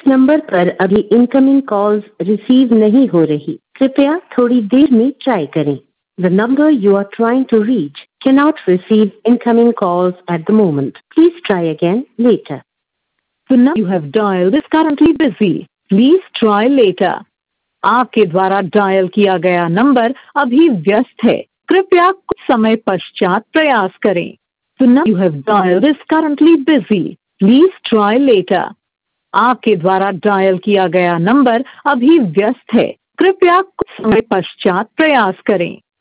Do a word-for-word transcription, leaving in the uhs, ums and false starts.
Number पर अभी incoming calls receive नहीं हो रही, कृपया थोड़ी देर में ट्राई करें। The number you are trying to reach cannot receive incoming calls at the moment. Please try again later. The number you have dialed is currently busy. Please try later. आपके द्वारा dial किया गया number अभी व्यस्त है, कृपया कुछ समय पश्चात प्रयास करें। The number you have dialed is currently busy. Please try later. आपके द्वारा डायल किया गया नंबर अभी व्यस्त है, कृपया कुछ समय पश्चात प्रयास करें।